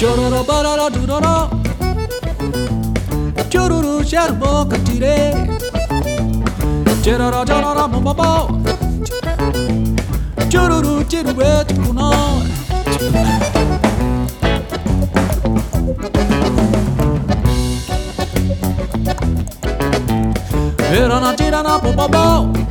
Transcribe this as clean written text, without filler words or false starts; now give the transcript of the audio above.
Chororo barara duroro, chororo sharbo katire, chororo chororo bobo, chororo chiruet kuno. Tirana tirana bobo,